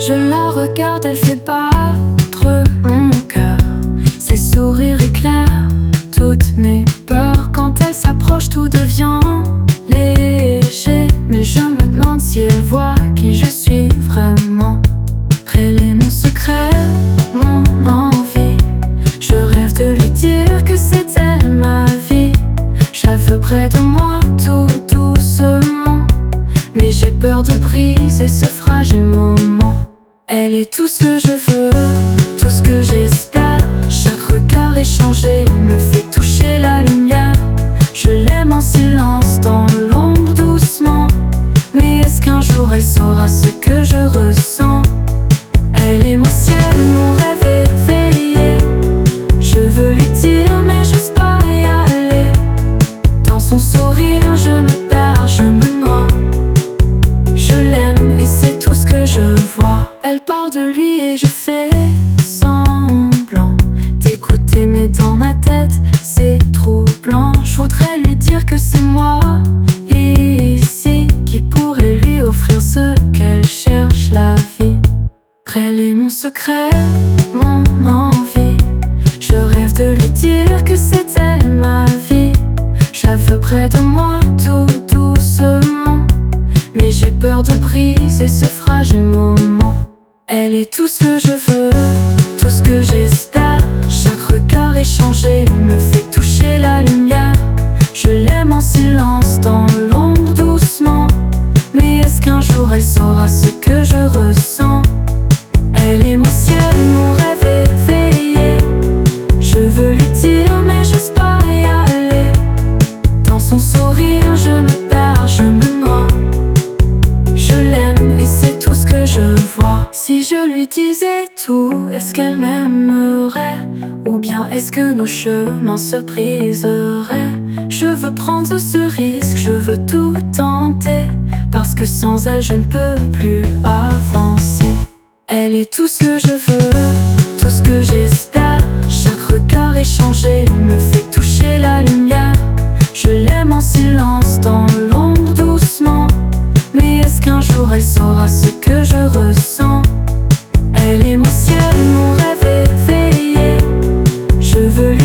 Je la regarde, elle fait battre mon cœur. Ses sourires éclairent toutes mes peurs. Quand elle s'approche, tout devient léger. Mais je me demande si elle voit qui je suis vraiment. Elle est mon secret, mon envie. Je rêve de lui dire que c'est elle ma vie. Cheveux près de moi, tout doucement. Mais j'ai peur de briser ce fragile moment. Elle est tout ce que je veux, tout ce que j'espère. Chaque regard échangé me fait toucher la lumière. Je l'aime en silence, dans l'ombre doucement. Mais est-ce qu'un jour elle saura ce que je ressens? Elle est mon ciel, mon rêve éveillé. Je veux lui dire mais j'ose pas y aller. Dans son sourire je me perds, je me noie. Je l'aime et c'est tout ce que je vois. Elle parle de lui et je fais semblant d'écouter, mais dans ma tête c'est troublant. Je voudrais lui dire que c'est moi ici qui pourrait lui offrir ce qu'elle cherche, la vie. Elle est mon secret, mon envie. Je rêve de lui dire que c'est elle ma vie. Cheveux près de moi, tout doucement. Mais j'ai peur de briser ce fragile moment. Elle est tout ce que je veux, tout ce que j'espère. Chaque regard échangé me fait toucher la lumière. Je l'aime en silence, dans l'ombre doucement. Mais est-ce qu'un jour elle saura ce que je ressens? Elle est mon ciel, mon rêve éveillé. Je veux lui dire mais j'ose pas y aller. Dans son sourire je me perds, je me noie. Je l'aime et c'est tout ce que je vois. Si je lui disais tout, est-ce qu'elle m'aimerait? Ou bien est-ce que nos chemins se briseraient? Je veux prendre ce risque, je veux tout tenter. Parce que sans elle je ne peux plus avancer. Elle est tout ce que je veux, tout ce que j'espère. Chaque regard échangé me fait toucher la lumière. Je l'aime en silence, dans l'ombre doucement. Mais est-ce qu'un jour elle saura ce que je ressens? Elle est mon ciel, mon rêve éveillé. Je veux lui